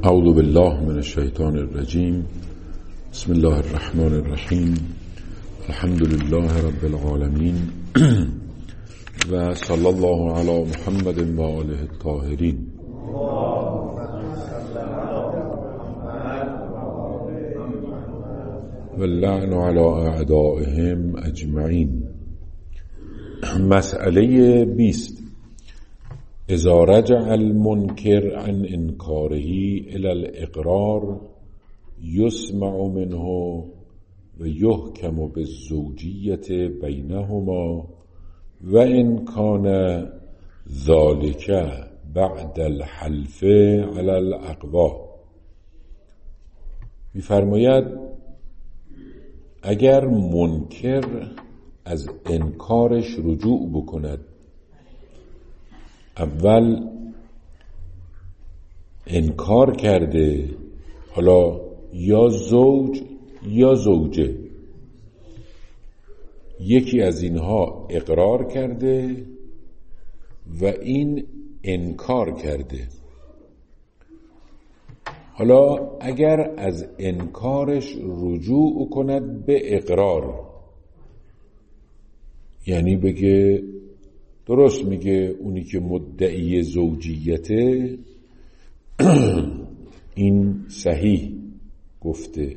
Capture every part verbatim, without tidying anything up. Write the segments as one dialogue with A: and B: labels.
A: اعوذ بالله من الشیطان الرجیم. بسم الله الرحمن الرحیم. الحمد لله رب العالمین و صلی الله علی محمد و آله الطاهرین. و اللعن علی اعدائهم اجمعین. مسئله بیست: اذا رجع المنکر عن انکاره الى الاقرار یسمع منه و یحکم بالزوجیت بینهما و ان کان ذلك بعد الحلف علی الاقوا. می‌فرماید اگر منکر از انکارش رجوع بکند، اول انکار کرده، حالا یا زوج یا زوجه، یکی از اینها اقرار کرده و این انکار کرده. حالا اگر از انکارش رجوع کند به اقرار، یعنی بگه درست میگه اونی که مدعی زوجیته این صحیح گفته،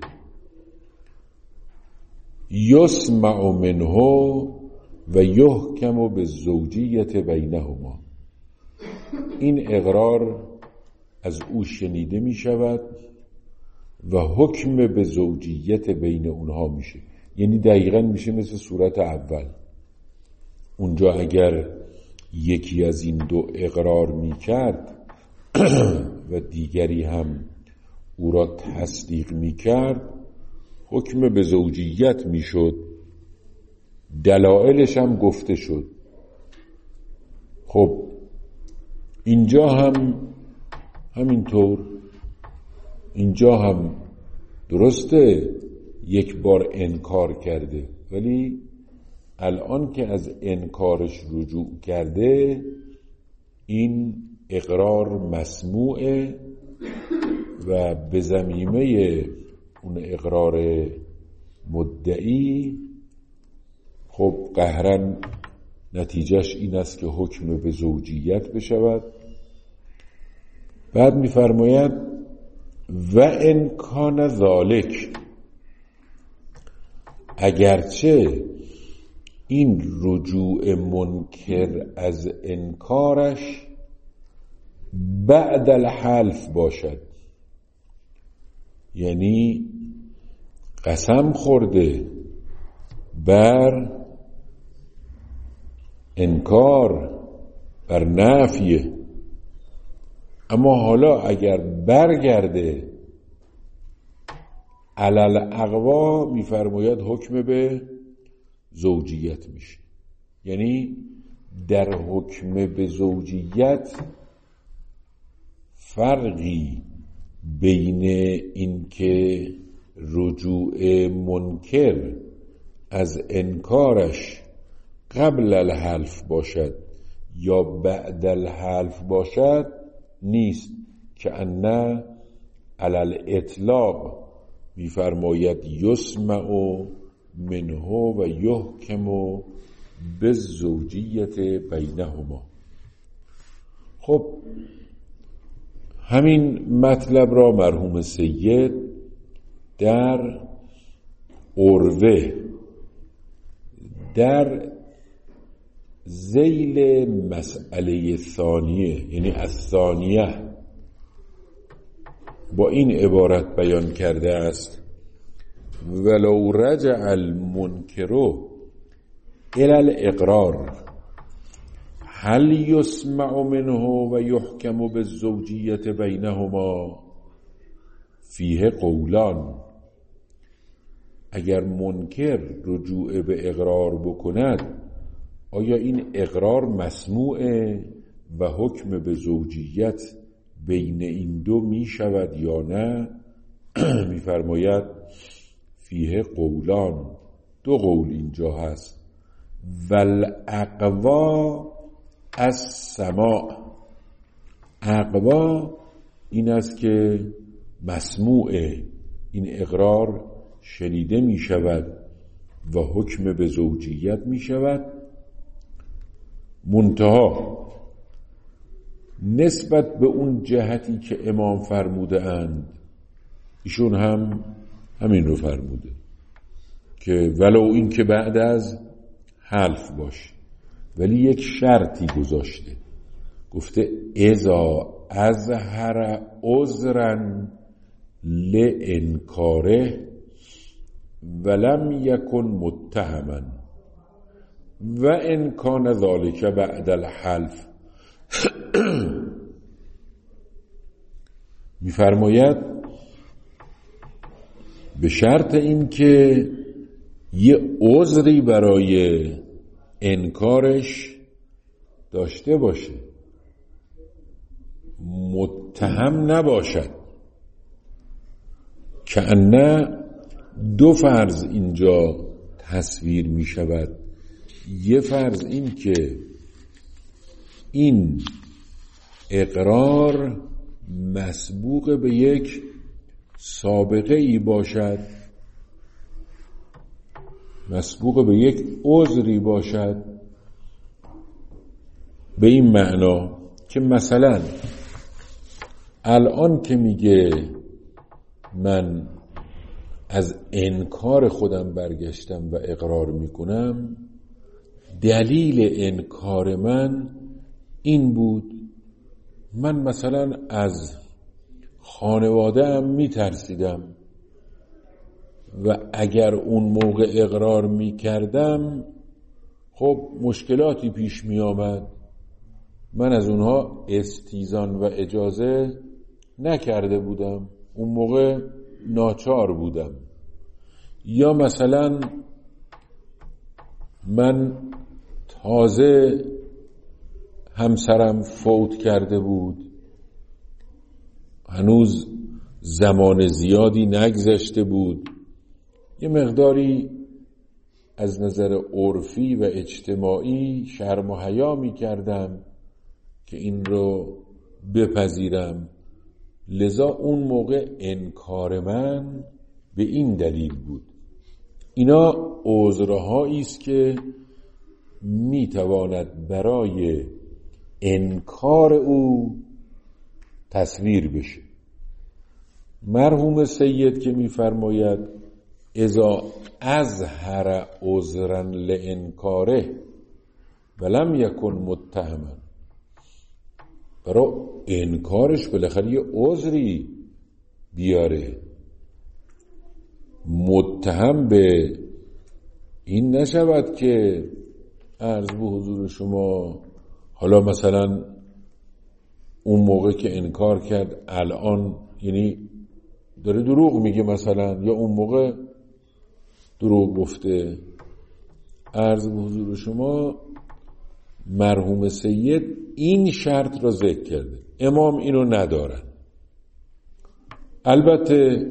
A: یسمع منه و یحکم بالزوجیت بینهما، این اقرار از او شنیده میشود و حکم به زوجیت بین اونها میشه. یعنی دقیقاً میشه مثل صورت اول. اونجا اگر یکی از این دو اقرار میکرد و دیگری هم او را تصدیق میکرد، حکم به زوجیت میشد، دلایلش هم گفته شد. خب اینجا هم همینطور، اینجا هم درسته یک بار انکار کرده، ولی الان که از انکارش رجوع کرده این اقرار مسموعه و به ضمیمه اون اقرار مدعی خب قهرن نتیجهش این است که حکم به زوجیت بشود. بعد می‌فرماید و ان کان ذالک، اگرچه این رجوع منکر از انکارش بعد الحلف باشد، یعنی قسم خورده بر انکار، بر نفی، اما حالا اگر برگرده علل اقوا، میفرماید حکم به زوجیت میشه. یعنی در حکم به زوجیت فرقی بین این که رجوع منکر از انکارش قبل الحلف باشد یا بعد الحلف باشد نیست، که انه علی الاطلاق میفرماید یسمع منه و یحکم بالزوجیت بینهما. خب همین مطلب را مرحوم سید در عروه در ذیل مسئله ثانیه، یعنی الثانیه، با این عبارت بیان کرده است: ولو رجع المنکر الى الاقرار هل یسمع منه و یحکم بالزوجیت بینهما فیه قولان. اگر منکر رجوع به اقرار بکند، آیا این اقرار مسموعه و حکم به زوجیت بین این دو می شود یا نه؟ می فرماید فیه قولان، دو قول اینجا هست. والاقوا از سماع، اقوا این است که مسموع این اقرار شنیده می شود و حکم به زوجیت می شود. منتها نسبت به اون جهتی که امام فرموده اند، ایشون هم همین رو فرموده که ولو این که بعد از حلف باشه، ولی یک شرطی گذاشته، گفته اذا اظهر عذرا لانکاره ولم یکن متهما و ان کان ذلک بعد الحلف. می‌فرماید به شرط این که یه عذری برای انکارش داشته باشه، متهم نباشد. که نه دو فرض اینجا تصویر می شود. یه فرض این که این اقرار مسبوق به یک سابقه ای باشد، مسبوق به یک عذری باشد، به این معنا که مثلا الان که میگه من از انکار خودم برگشتم و اقرار میکنم، دلیل انکار من این بود من مثلا از خانواده‌ام میترسیدم و اگر اون موقع اقرار میکردم خب مشکلاتی پیش میآمد، من از اونها استیزان و اجازه نکرده بودم، اون موقع ناچار بودم. یا مثلا من تازه همسرم فوت کرده بود، هنوز زمان زیادی نگذشته بود، یه مقداری از نظر عرفی و اجتماعی شرم و حیا می کردم که این رو بپذیرم، لذا اون موقع انکار من به این دلیل بود. اینا عذرهایی است که می تواند برای انکار او تصویر بشه. مرحوم سید که می فرماید اذا اظهر عذرا لانکاره ولم یکن متهما، برای انکارش بالاخره یه عذری بیاره، متهم به این نشود که عرض به حضور شما حالا مثلا اون موقع که انکار کرد الان یعنی داره دروغ میگه مثلا، یا اون موقع دروغ گفته. عرض به حضور شما مرحوم سید این شرط را ذکر کرده، امام اینو ندارن. البته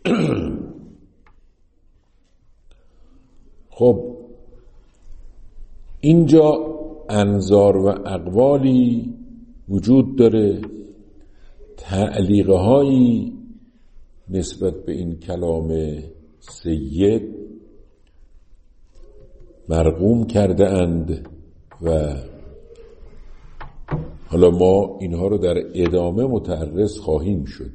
A: خب اینجا انظار و اقوالی وجود داره، تعلیقه هایی نسبت به این کلام سید مرقوم کرده اند و حالا ما اینها رو در ادامه متعرض خواهیم شد.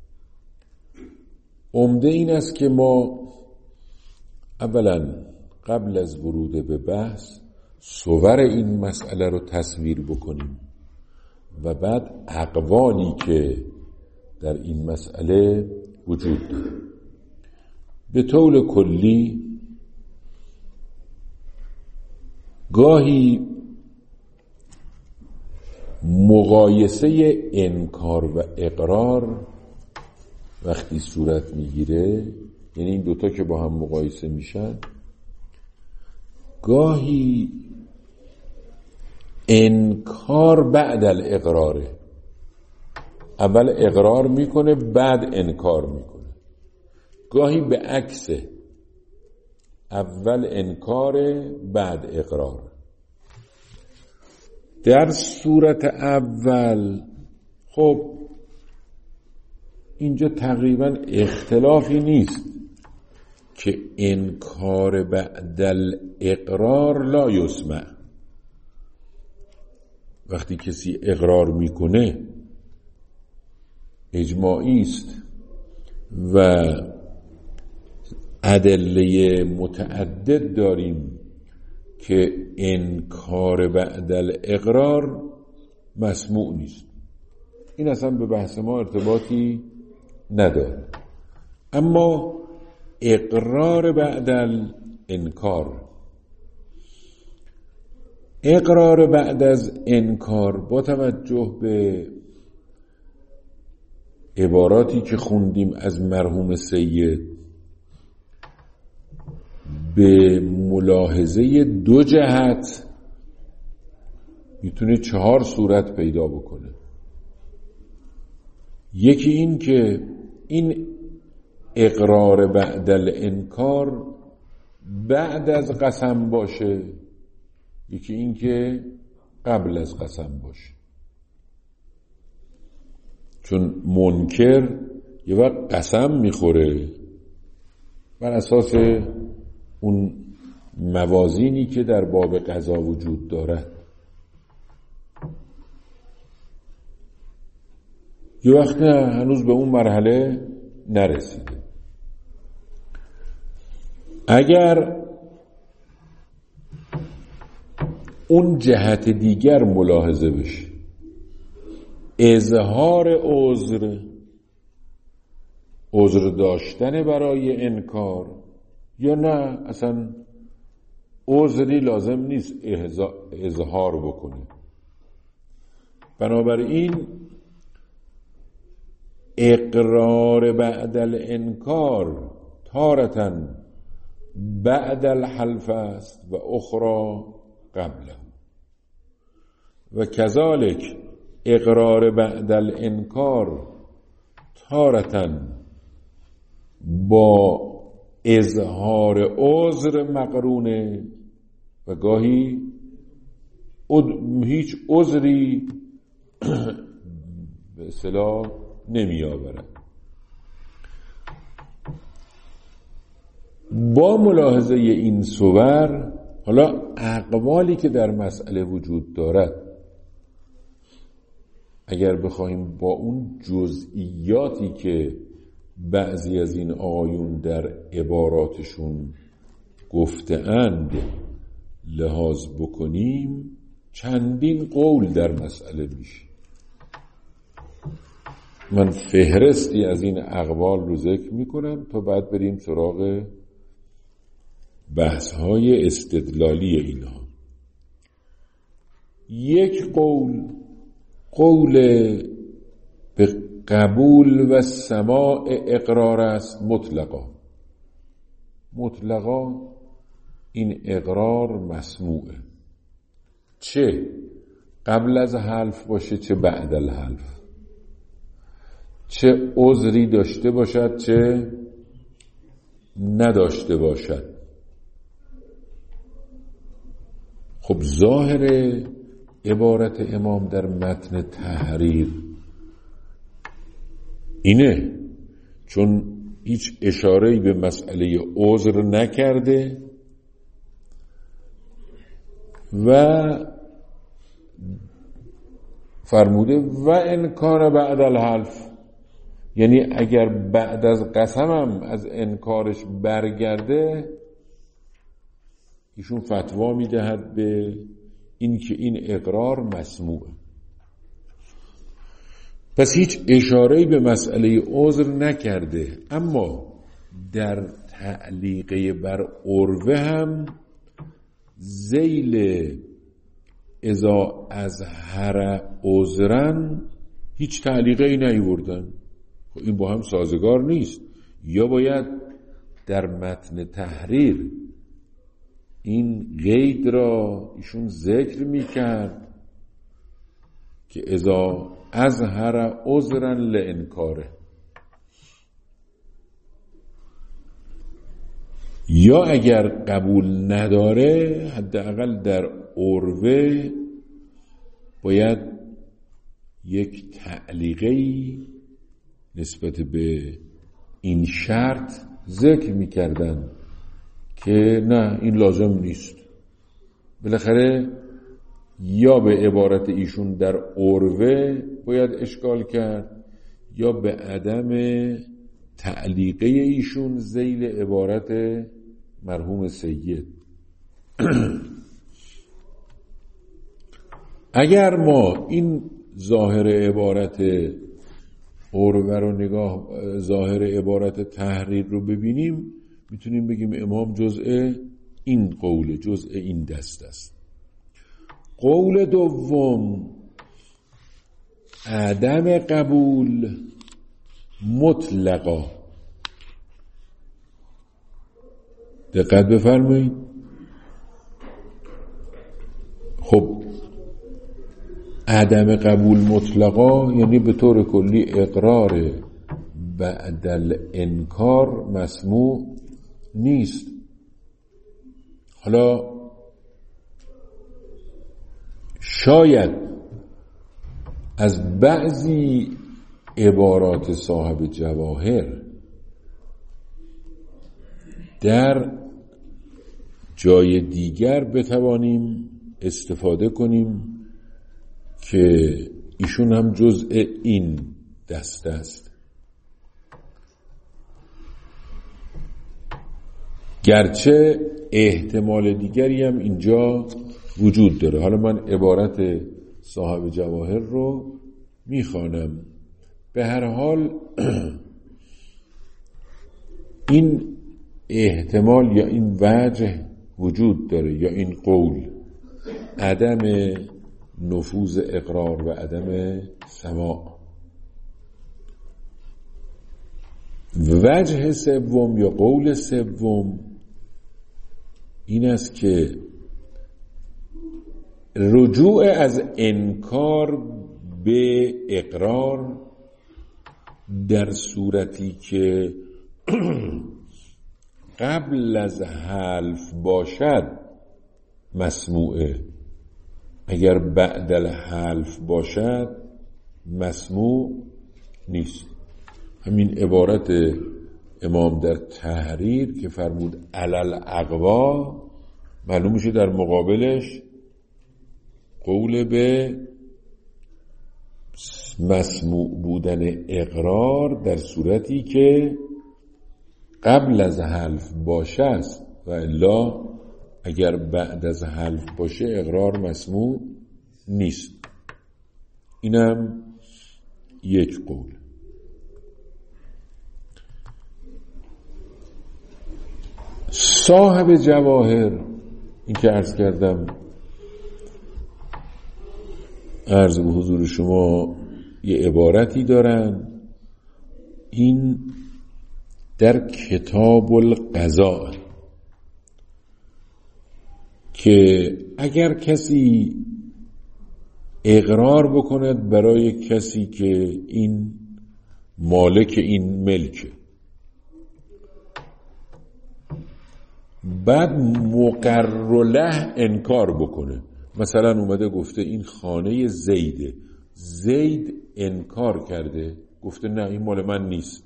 A: عمده این است که ما اولا قبل از ورود به بحث صور این مسئله رو تصویر بکنیم و بعد اقوالی که در این مسئله وجود داره. به طور کلی گاهی مقایسه انکار و اقرار وقتی صورت میگیره، یعنی این دوتا که با هم مقایسه میشن، گاهی انکار بعد الاقراره، اول اقرار میکنه بعد انکار میکنه، گاهی به عکسه، اول انکار بعد اقرار. در صورت اول خب اینجا تقریبا اختلافی نیست که انکار بعد الاقرار لا یسمع. وقتی کسی اقرار میکنه اجماعی است و ادله متعدد داریم که انکار بعد الاقرار مسموع نیست. این اصلا به بحث ما ارتباطی نداره. اما اقرار بعد الانکار، اقرار بعد از انکار با توجه به عباراتی که خوندیم از مرحوم سید به ملاحظه دو جهت میتونه چهار صورت پیدا بکنه. یکی این که این اقرار بعد الانکار بعد از قسم باشه، یکی این که قبل از قسم باشه. چون منکر یه وقت قسم میخوره بر اساس اون موازینی که در باب قضا وجود دارد، یه وقت نه، هنوز به اون مرحله نرسیده. اگر اون جهت دیگر ملاحظه بشه، اظهار عذر، عذر داشتن برای انکار، یا نه اصلا عذری لازم نیست اظهار بکنه. بنابراین اقرار بعد الانکار تارة بعد الحلف است و اخرى قبله، و کذالک اقرار بعد الانکار تارة با اظهار عذر مقرونه و گاهی هیچ عذری به اصطلاح نمی آورد. با ملاحظه این صور، حالا اقوالی که در مسئله وجود دارد اگر بخوایم با اون جزئیاتی که بعضی از این آیون در عباراتشون گفته‌اند لحاظ بکنیم، چندین قول در مسئله میشه. من فهرستی از این اقوال رو ذکر میکنم تا بعد بریم سراغ بحث‌های استدلالی اینها. یک قول، قول به قبول و سماع اقرار است مطلقا. مطلقا این اقرار مسموعه، چه قبل از حلف باشه چه بعد الحلف، چه عذری داشته باشد چه نداشته باشد. خب ظاهر عبارت امام در متن تحریر اینه، چون هیچ اشاره‌ای به مسئله عذر نکرده و فرموده و انکار بعد الحلف، یعنی اگر بعد از قسمم از انکارش برگرده، ایشون فتوا میدهد به این که این اقرار مسموعه. پس هیچ اشاره‌ای به مسئله عذر نکرده، اما در تعلیقه بر عروه هم ذیل اذا اظهر عذرا هیچ تعلیقه ای نیوردن. این با هم سازگار نیست. یا باید در متن تحریر این قید را ایشون ذکر میکرد که اذا اظهر عذرا لانکاره، یا اگر قبول نداره حداقل در عروه باید یک تعلیقی نسبت به این شرط ذکر میکردن که نه این لازم نیست. بالاخره یا به عبارت ایشون در عروه باید اشکال کرد یا به عدم تعلیقه ایشون ذیل عبارت مرحوم سید. اگر ما این ظاهر عبارت عروه رو نگاه ظاهر عبارت تحریر رو ببینیم میتونیم بگیم امام جزء این قول جزء این دست است. قول دوم عدم قبول مطلقا. دقت بفرمایید. خب عدم قبول مطلقا یعنی به طور کلی اقرار بعد الانکار مسموع نیست. حالا شاید از بعضی عبارات صاحب جواهر در جای دیگر بتوانیم استفاده کنیم که ایشون هم جزء این دسته است. گرچه احتمال دیگری هم اینجا وجود داره. حالا من عبارت صاحب جواهر رو میخوانم. به هر حال این احتمال یا این وجه وجود داره یا این قول عدم نفوذ اقرار و عدم سماع. وجه سوم یا قول سوم این است که رجوع از انکار به اقرار در صورتی که قبل از حلف باشد مسموعه، اگر بعد الحلف باشد مسموع نیست. همین عبارت امام در تحریر که فرمود علل اقوا معلوم میشه در مقابلش قول به مسموع بودن اقرار در صورتی که قبل از حلف باشه است و الا اگر بعد از حلف باشه اقرار مسموع نیست. اینم یک قول. صاحب جواهر این که عرض کردم عرض به حضور شما یه عبارتی دارن. این در کتاب القضاء که اگر کسی اقرار بکند برای کسی که این مالک این ملکه، بعد مقر له انکار بکنه، مثلا اومده گفته این خانه زیده، زید انکار کرده گفته نه این مال من نیست،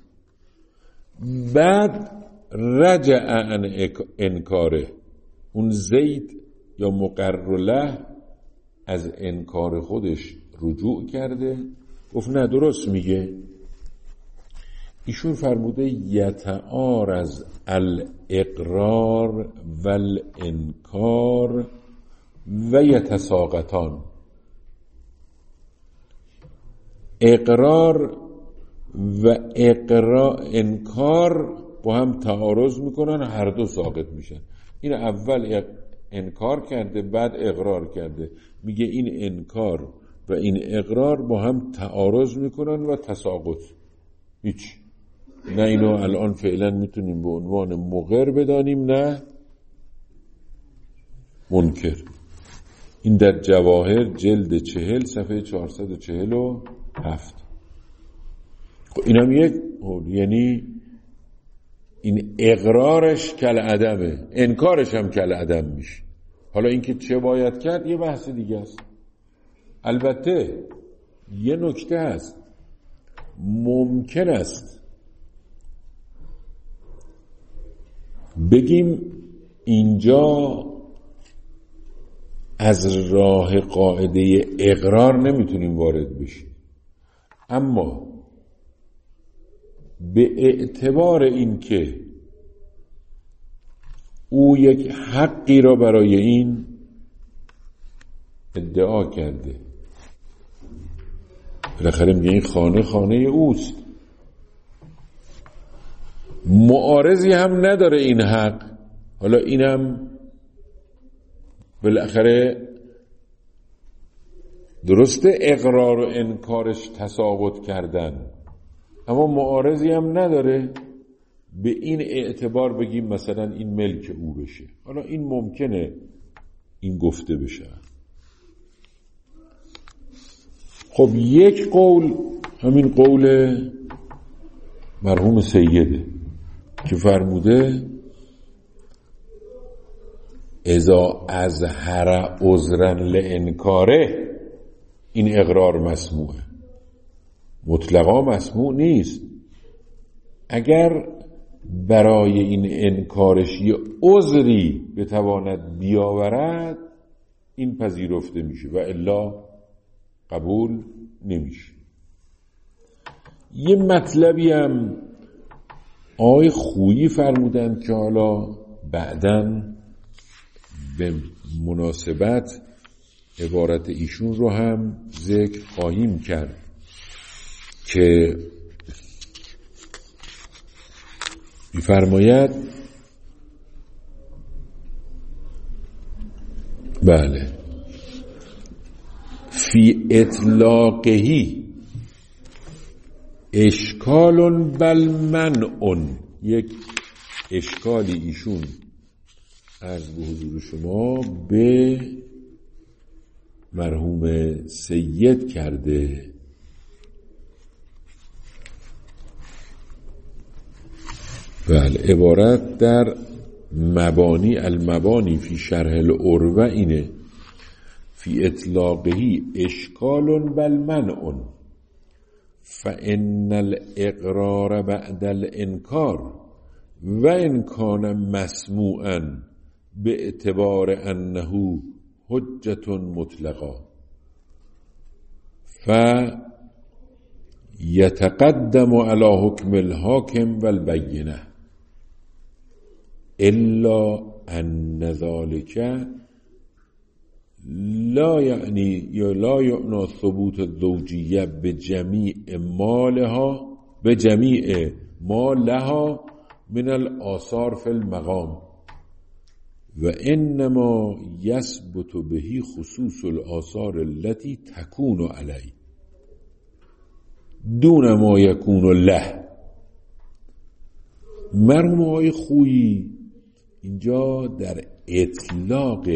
A: بعد رجع عن انکاره، اون زید یا مقر له از انکار خودش رجوع کرده گفت نه درست میگه. ایشون فرموده یتعارض الاقرار والانکار و یتساقطان. اقرار و اقرار انکار با هم تعارض میکنن، هر دو ساقط میشن. این اول انکار کرده بعد اقرار کرده، میگه این انکار و این اقرار با هم تعارض میکنن و تساقط. هیچ نه اینو الان فعلا میتونیم به عنوان مقر بدانیم نه منکر. این در جواهر جلد چهل صفحه چهارصد و چهل و هفت. خب این هم یک یعنی این اقرارش کل عدمه، انکارش هم کل عدم میشه. حالا اینکه چه باید کرد یه بحث دیگه است. البته یه نکته هست، ممکن است بگیم اینجا از راه قاعده اقرار نمیتونیم وارد بشیم، اما به اعتبار اینکه او یک حقی را برای این ادعا کرده، بالاخره میگه این خانه خانه اوست، معارضی هم نداره این حق، حالا اینم بالاخره درسته اقرار و انکارش تساوت کردن، اما معارضی هم نداره به این اعتبار بگیم مثلا این ملک او بشه. حالا این ممکنه این گفته بشه. خب یک قول همین قول مرحوم سیده که فرموده اذا اظهر عذرا لانکاره، این اقرار مسموعه، مطلقا مسموع نیست. اگر برای این انکارش یه عذری بتواند بیاورد این پذیرفته میشه و الا قبول نمیشه. یه مطلبی هم آقای خویی فرمودند که حالا بعداً به مناسبت عبارت ایشون رو هم ذکر خواهیم کرد که می‌فرماید بله فی اطلاقهی اشکال بل منع، یک اشکالی ایشون عرض به حضور شما به مرحوم سید کرده. بله عبارت در مبانی المبانی فی شرح العروة اینه فی اطلاقهی اشکال بل منع فان الاقرار بعد الانکار و ان کان مسموعا به اعتبار انه حجت مطلقا ف یتقدم علی حکم الحاکم والبینه الا ان ذلك لا یعنی یا لا یعنی ثبوت الزوجیه به جمیع مالها به جمیع ما لها من الآثار فی المقام و انما یثبت بهی خصوص الآثار التي تكون علی دون ما یکون له. مرحوم آقای خویی اینجا در اطلاق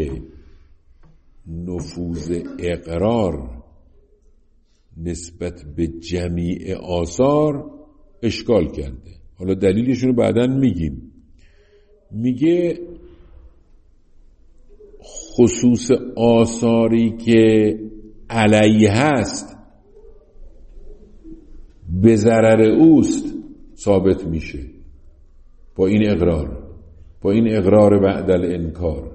A: نفوذ اقرار نسبت به جمیع آثار اشکال کرده. حالا دلیلشون رو بعداً میگیم. میگه خصوص آثاری که علیه هست به ضرر اوست ثابت میشه با این اقرار، با این اقرار بعد الانکار.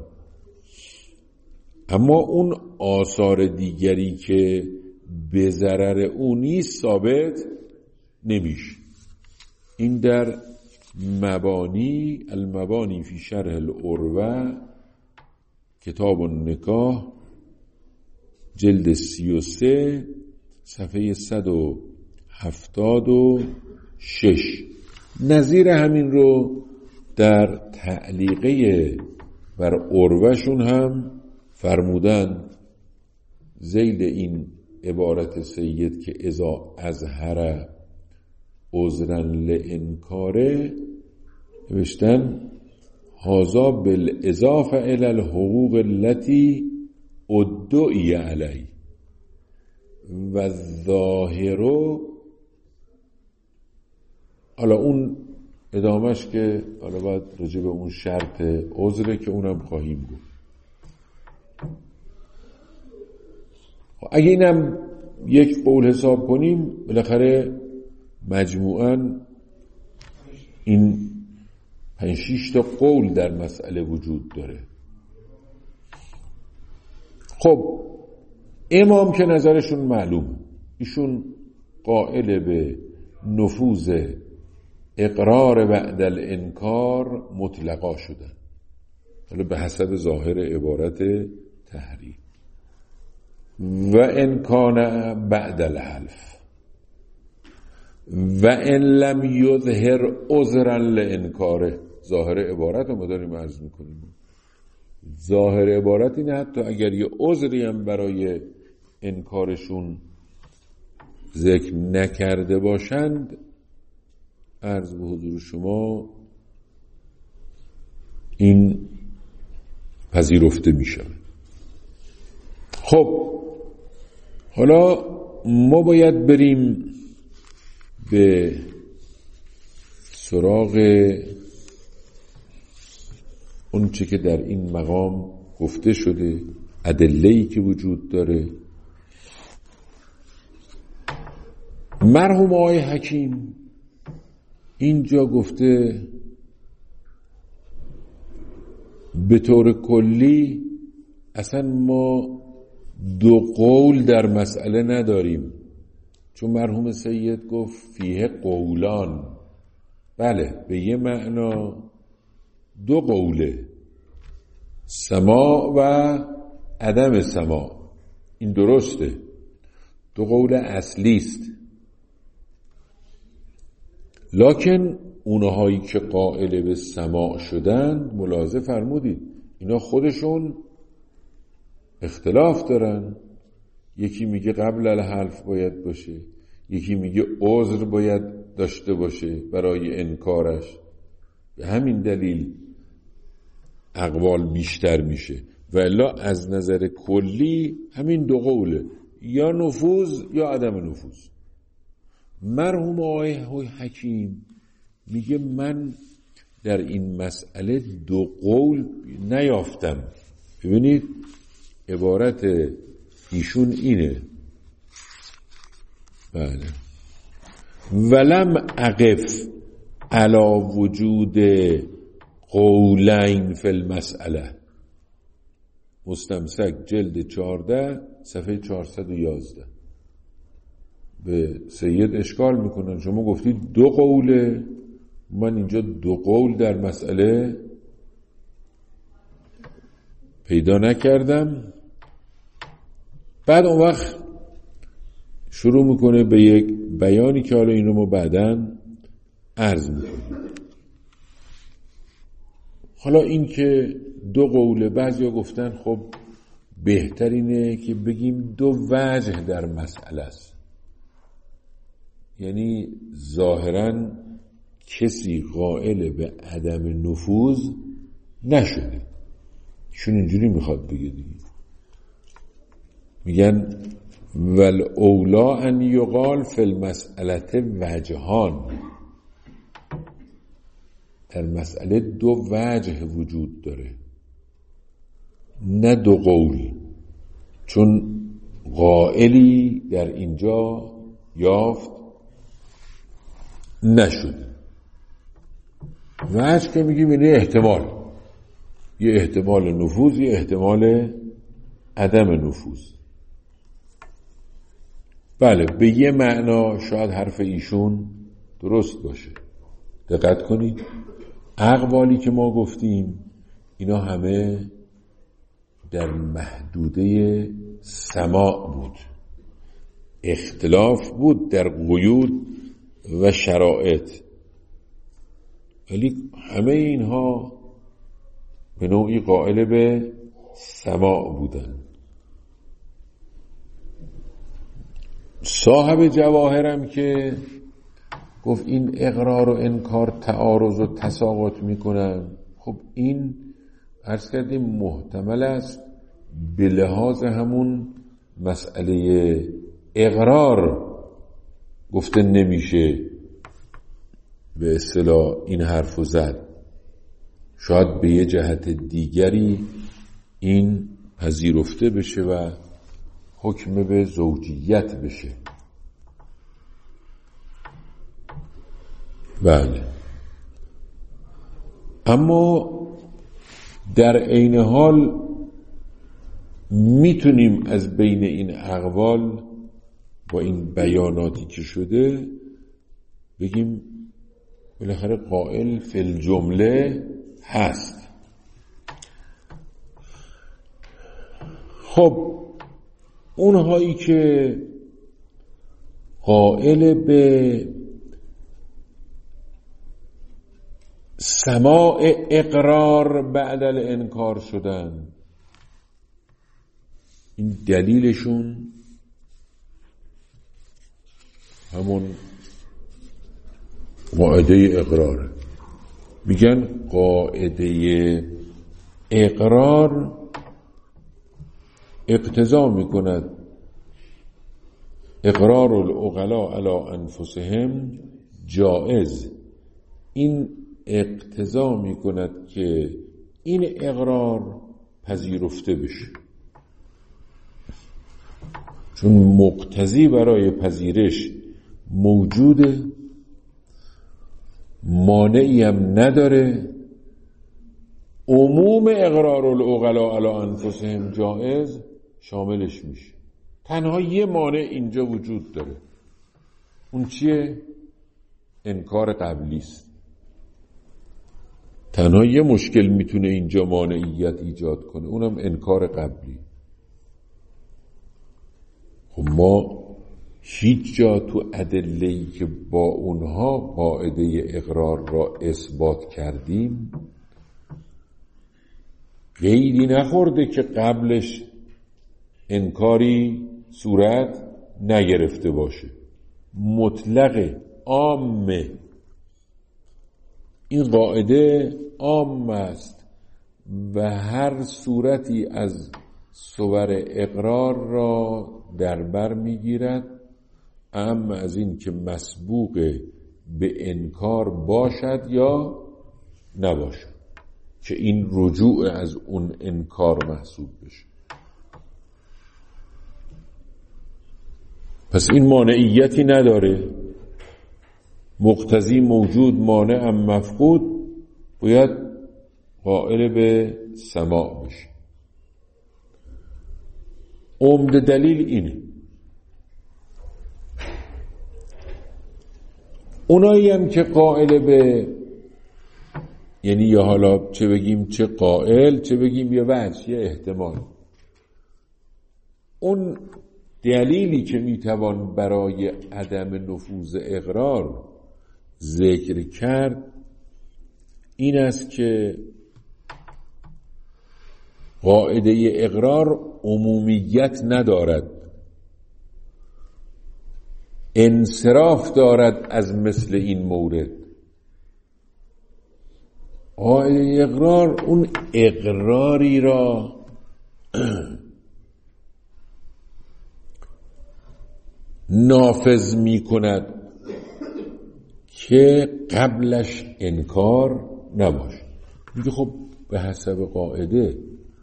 A: اما اون آثار دیگری که به ضرر او نیست ثابت نمیشه. این در مبانی المبانی فی شرح العروة کتاب النکاح جلد سی و سه صفحه صد و هفتاد و شش. نظیر همین رو در تعلیقه بر عروهشون هم فرمودن ذیل این عبارت سید که اذا اظهر عذرا لانکاره نوشتن هذا بالاضافه الی الحقوق التي ادعی علی و الظاهر. حالا اون ادامهش که حالا باید راجع به اون شرط عذره که اونم خواهیم گفت. اگه اینم یک قول حساب کنیم بالاخره مجموعاً این پنج شش تا قول در مسئله وجود داره. خب امام که نظرشون معلوم، ایشون قائل به نفوذ اقرار بعد الانکار مطلقا شدن، حالا به حسب ظاهر عبارت تحریم. و ان کان بعد الحلف و ان لم یظهر عذرا لانکاره. ظاهر عبارت رو ما داریم عرض میکنیم. ظاهر عبارت اینه حتی اگر یه عذری هم برای انکارشون ذکر نکرده باشند، عرض به حضور شما این پذیرفته میشه. خب حالا ما باید بریم به سراغ اون چه که در این مقام گفته شده، ادله‌ای که وجود داره. مرحوم آقای حکیم اینجا گفته به طور کلی اصلا ما دو قول در مسئله نداریم، چون مرحوم سید گفت فیه قولان. بله، به یه معنا دو قوله، سماع و عدم سماع. این درسته، دو قول اصلی است. لکن اونهایی که قائل به سماع شدند، ملاحظه فرمودید اینا خودشون اختلاف دارن. یکی میگه قبل الحلف باید باشه، یکی میگه عذر باید داشته باشه برای انکارش. به همین دلیل اقوال بیشتر میشه. و الا از نظر کلی همین دو قوله، یا نفوذ یا عدم نفوذ. مرحوم آقای حکیم میگه من در این مسئله دو قول نیافتم. ببینید عبارت ایشون اینه، بله، ولم اقف علی وجود قولین فی المسئله. مستمسک جلد چهارده صفحه چهارصد و یازده. به سید اشکال میکنن شما گفتید دو قوله، من اینجا دو قول در مسئله پیدا نکردم. بعد اون وقت شروع میکنه به یک بیانی که حالا اینو ما بعداً عرض میکنیم. حالا این که دو قوله، بعضیا گفتن خب بهترینه که بگیم دو وجه در مسئله است، یعنی ظاهراً کسی قائل به عدم نفوذ نشده. چون اینجوری میخواد بگه دیگه، میگن ول اولا ان یقال فی المسئله وجهان. در مسئله دو وجه وجود داره، نه دو قول، چون قائلی در اینجا یافت نشد. وجه که میگیم اینه احتمال، یه احتمال نفوذ، یه احتمال عدم نفوذ. بله، به یه معنا شاید حرف ایشون درست باشه. دقت کنید اقوالی که ما گفتیم اینا همه در محدوده سماع بود، اختلاف بود در قیود و شرایط، ولی همه اینها به نوعی قائل به سماع بودن. صاحب جواهرم که گفت این اقرار و انکار تعارض و تساقط میکنن، خب این عرض کردیم محتمل است به لحاظ همون مسئله اقرار گفته نمیشه به اصطلاح این حرفو زد، شاید به یه جهت دیگری این پذیرفته بشه و حکم به زوجیت بشه. بله. اما در عین حال میتونیم از بین این اقوال با این بیاناتی که شده بگیم بالاخره قائل فی الجمله هست. خب اونهایی که قائل به سماع اقرار بعد الانکار شدن، این دلیلشون همون قاعده اقراره. میگن قاعده اقرار اقتضا میکند اقرار العقلاء علی انفسهم جائز. این اقتضا میکند که این اقرار پذیرفته بشه، چون مقتضی برای پذیرش موجوده، مانعی هم نداره. عموم اقرار العقلاء علی انفسهم جائز شاملش میشه. تنها یه مانع اینجا وجود داره، اون چیه؟ انکار قبلی است. تنها یه مشکل میتونه اینجا مانعیت ایجاد کنه، اونم انکار قبلی. خب ما هیچ جا تو ادله‌ای که با اونها قاعده اقرار را اثبات کردیم قیدی نخورده که قبلش انکاری صورت نگرفته باشه. مطلق عامه، این قاعده عام است و هر صورتی از صور اقرار را در بر میگیرد، اما از این که مسبوق به انکار باشد یا نباشد، که این رجوع از اون انکار محسوب بشه. پس این مانعیتی نداره، مقتضی موجود، مانع هم مفقود، باید قائل به سماع بشه. عمده دلیل اینه. اونایی هم که قائل به، یعنی یا حالا چه بگیم چه قائل چه بگیم یه وجه یه احتمال، اون دلیلی که میتوان برای عدم نفوذ اقرار ذکر کرد این است که قاعده اقرار عمومیت ندارد، انصراف دارد از مثل این مورد. قاعده اقرار اون اقراری را نافذ می کند که قبلش انکار نباشه. میگه خب به حسب قاعده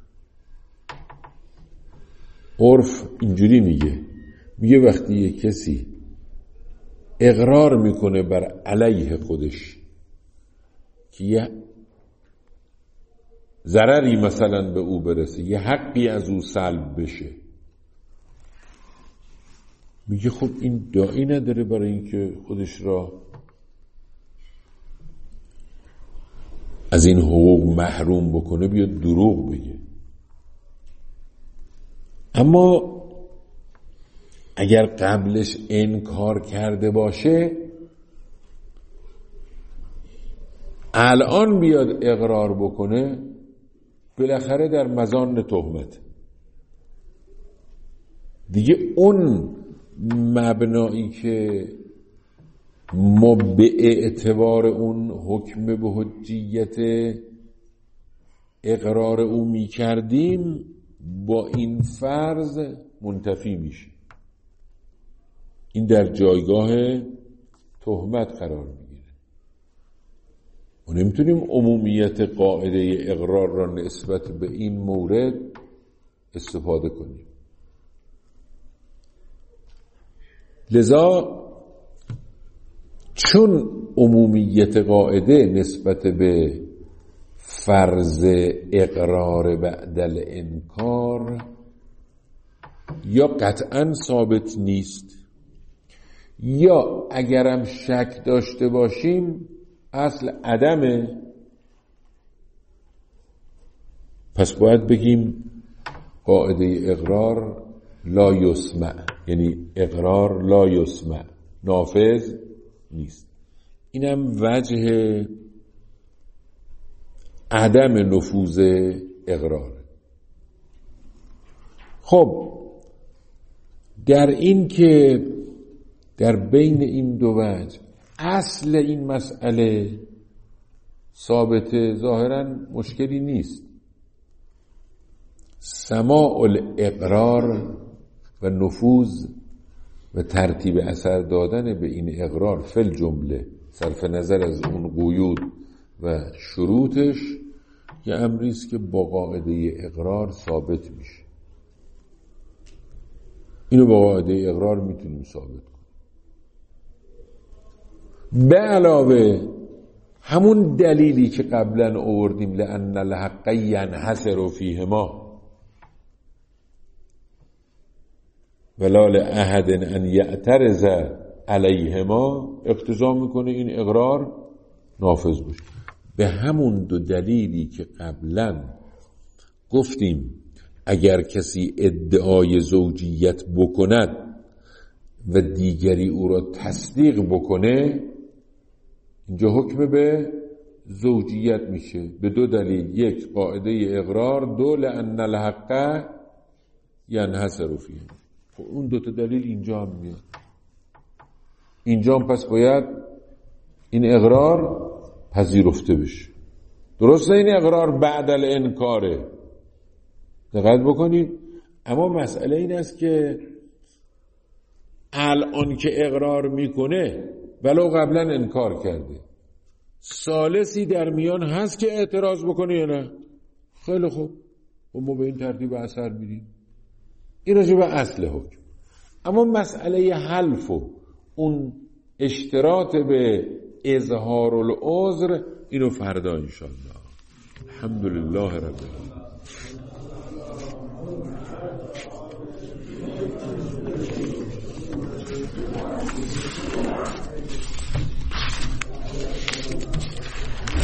A: عرف اینجوری میگه، میگه وقتی یک کسی اقرار میکنه بر علیه خودش که یه ضرری مثلا به او برسه، یه حقی از او سلب بشه، میگه خب این داعی نداره برای اینکه خودش را از این حقوق محروم بکنه بیاد دروغ بگه. اما اگر قبلش انکار کرده باشه، الان بیاد اقرار بکنه، بالاخره در مزان تهمت دیگه. اون مبنایی که ما به اعتبار اون حکم به حجیت اقرار او می کردیم با این فرض منتفی میشه، این در جایگاه تهمت قرار میگیره. ما نمیتونیم عمومیت قاعده اقرار را نسبت به این مورد استفاده کنیم. چون عمومیت قاعده نسبت به فرض اقرار بعد الانکار یا قطعا ثابت نیست یا اگرم شک داشته باشیم اصل عدمه، پس باید بگیم قاعده اقرار لا یسمع، یعنی اقرار لا یسمع، نافذ نیست. اینم وجه عدم نفوذ اقرار. خب در این که در بین این دو وجه اصل این مسئله ثابته، ظاهراً مشکلی نیست. سماع الاقرار و نفوذ و ترتیب اثر دادن به این اقرار فل جمله صرف نظر از اون قیود و شروطش یه امری است که با قاعده اقرار ثابت میشه. اینو با قاعده اقرار میتونیم ثابت کنیم. به علاوه همون دلیلی که قبلا آوردیم لأن الحق ینحصر فیهما ولا لأحد ان یعترض علیهما اقتضا میکنه این اقرار نافذ بشه. به همون دو دلیلی که قبلا گفتیم اگر کسی ادعای زوجیت بکند و دیگری او را تصدیق بکنه، اینجا حکم به زوجیت میشه به دو دلیل: یک قاعده اقرار، دو لأن الحق ینحصر فیه. خب اون دو تا دلیل اینجا هم میاد. اینجا هم پس باید این اقرار پذیرفته بشه. درسته این اقرار بعد الانکاره، دقت بکنید. اما مسئله این است که الان که اقرار میکنه ولو قبلا انکار کرده، ثالثی در میان هست که اعتراض بکنه یا نه؟ خیلی خوب، و ما به این ترتیب اثر میدیم. این راجع به اصل حکم. اما مسئله حلف و اون اشتراط به اظهار العذر اینو فردا انشاءالله. الحمدلله رب العالمین.